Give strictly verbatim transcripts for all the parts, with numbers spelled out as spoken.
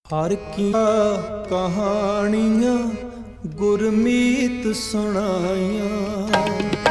हर की कहानियां गुरमीत सुनाइयां,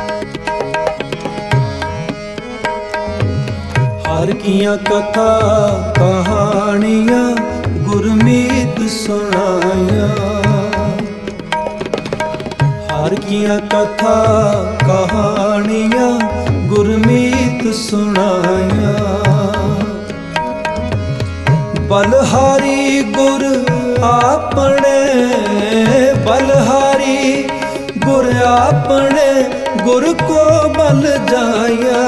हर किया कथा कहानियां गुरमीत सुनाइयां, हर किया कथा कहानियां गुरमीत सुनाइयां। बलहारी गुर आपने, बलहारी गुर आपने, गुर को बल जाया।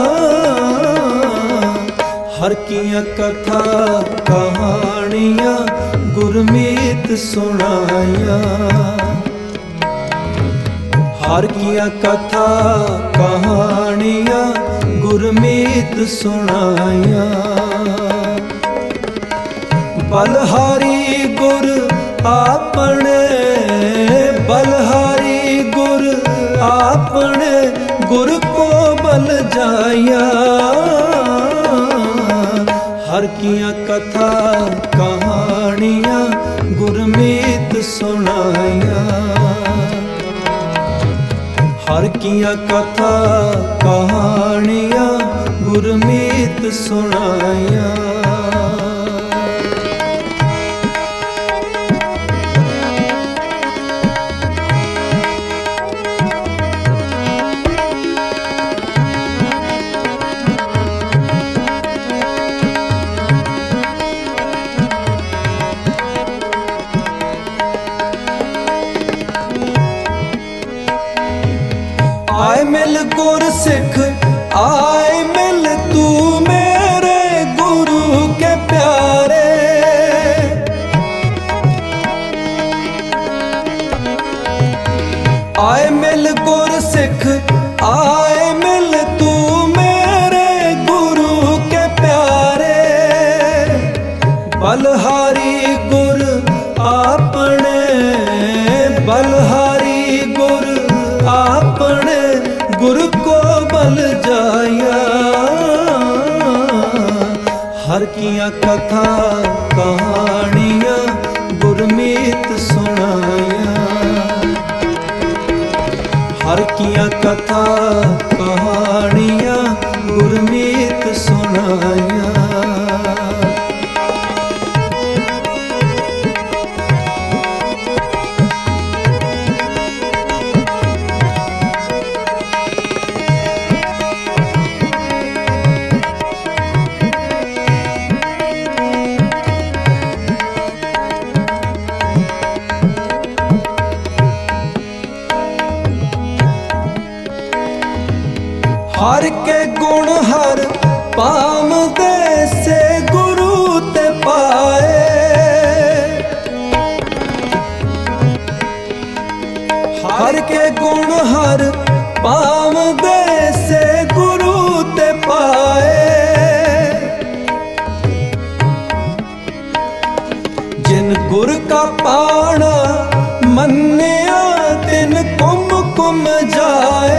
हर किया कथा कहानियां गुरमीत सुनाया, हर किया कथा कहानियां गुरमीत सुनाया। बलहारी गुर आपने, बलहारी गुर आपने, गुर को बल जाया। हर किया कथा कहानियां गुरमीत सुनाया, हर किया कथा कहानियां गुरमीत सुनाया। आए मिल गुर सिख, आए मिल तू मेरे गुरु के प्यारे। आए मिल गुर सिख, आए मिल तू मेरे गुरु के प्यारे। बलहारी गुर आपने, बलहारी गुर आपने, गुर को बल जाया। हर किया कथा कहानियां गुरमीत सुनाया, हर किया कथा कहानियां गुरमीत सुनाया। हर के गुण हर पाम दे से गुरु ते पाए। हर के गुण हर पाम दे से गुरु ते पाए। जिन गुर का पाना मन्निया तिन कुम कुम जाए।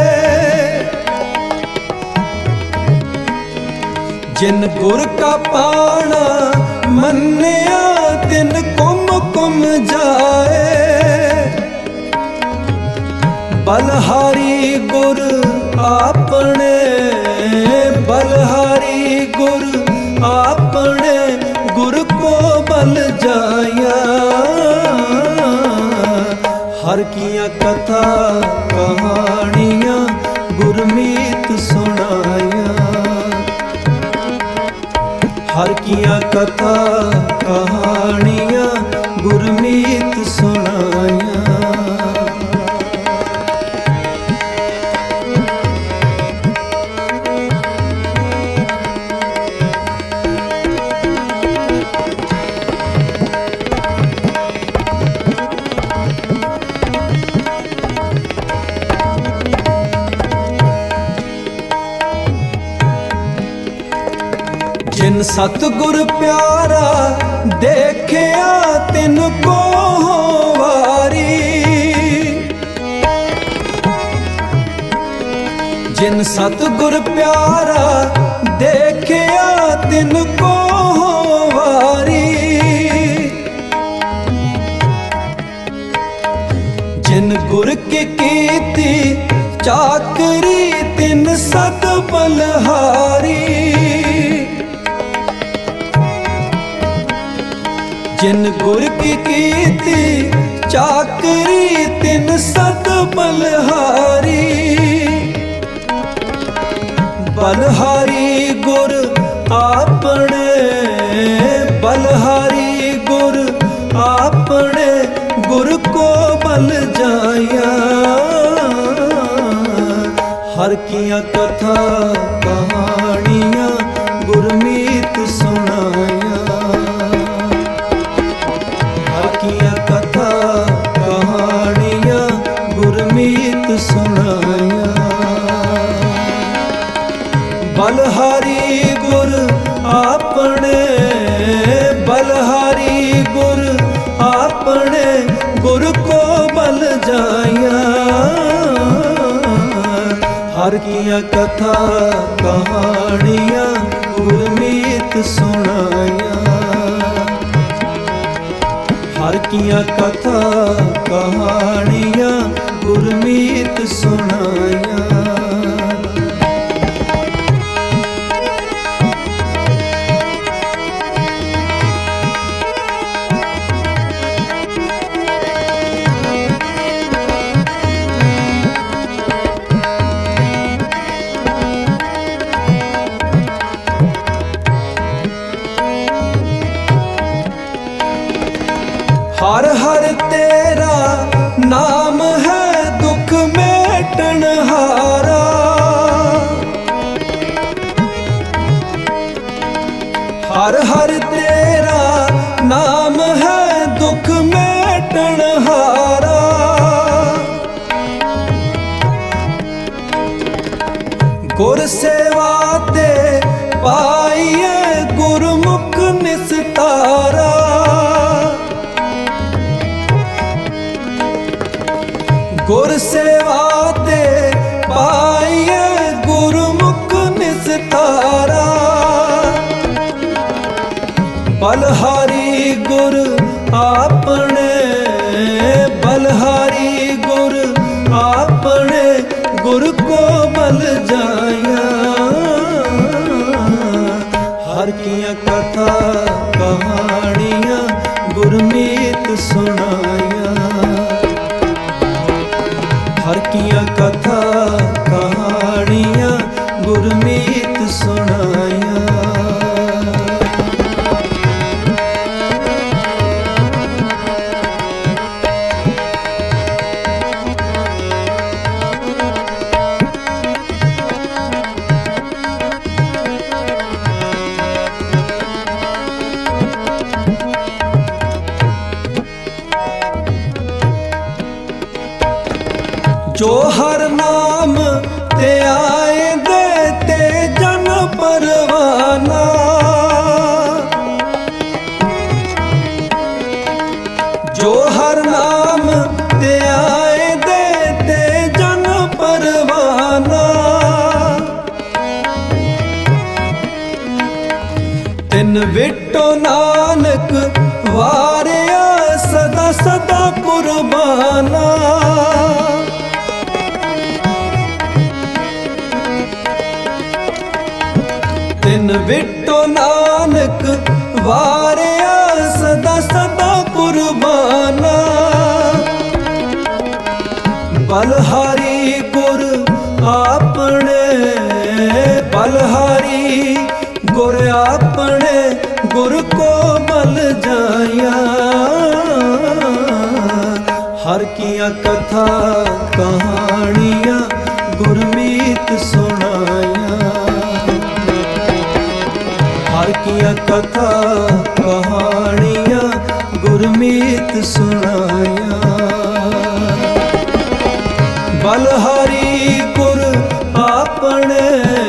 जिन गुर का पाना मन्निया तिन कुम कुम जाए। बलहारी गुर आपने, बलहारी गुर आपने, गुर को बल जाया। हर किया कथा कहानियां गुरमीत सुनाया, हर किया कथा कहानियां गुरमीत सुनाया। जिन सतगुर प्यारा देखिया तिन को वारी। जिन सतगुर प्यारा देखिया तिन को वारी। चाकरी तिन सत बलहारी। जिन गुर की कीती चाकरी तिन सत बलहारी। बलहारी गुर आपने, बलहारी गुर आपने, गुर को बल जाया। हर किया कथा कहानियाँ गुरमीत सुनाया। हर किया कथा कहानियाँ गुरमीत सुनाया। बलहारी गुर आपने, बलहारी गुर आपने, गुर को बल जाया। हर किया कथा कहानियाँ गुरमीत सुनाया। हर किया कथा कहानियाँ गुरमीत सुनाया। हर हर तेरा नाम है दुख मेटन हारा। हर हर तेरा नाम है दुख मेटन हारा। गुर सेवा ते पाइए गुरमुख निस्तारा। गुर सेवा ते पाइए गुरमुख निस्तारा। बलहारी गुर आपने, बलहारी गुर आपने, गुर को बल जाया। हर किया कथा कहानियाँ गुरमीत सुनाया। हर किया कथा कहानियाँ गुरमीत सुनाया। जो हर नाम ते आए देते जन परवाना। जो हर नाम ते आए देते जन परवाना। तिन विटो नानक वारिया सदा सदा कुर्बाना। तिन विटो नानक वारिया सदा सदा कुर्बाना। बलहारी गुर आपने, बलहारी गुर आपने, गुर को बल जाया। हर किया कथा कहानियाँ गुरमीत सुनाया। हर किया कथा कहानियाँ गुरमीत सुनाया। बलहारी गुर आपने,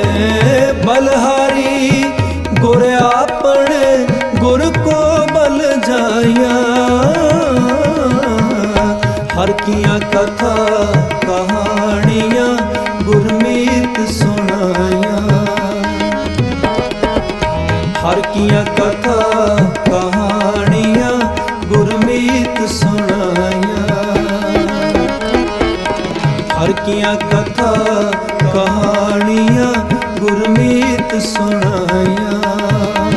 बलहारी गुर आपने, गुर को बल जाया। हर किया कथा कहानियाँ गुरमीत सुनाया। हर किया कथा कहानियाँ गुरमीत सुनाया। हर किया कथा कहानियाँ गुरमीत सुनाया।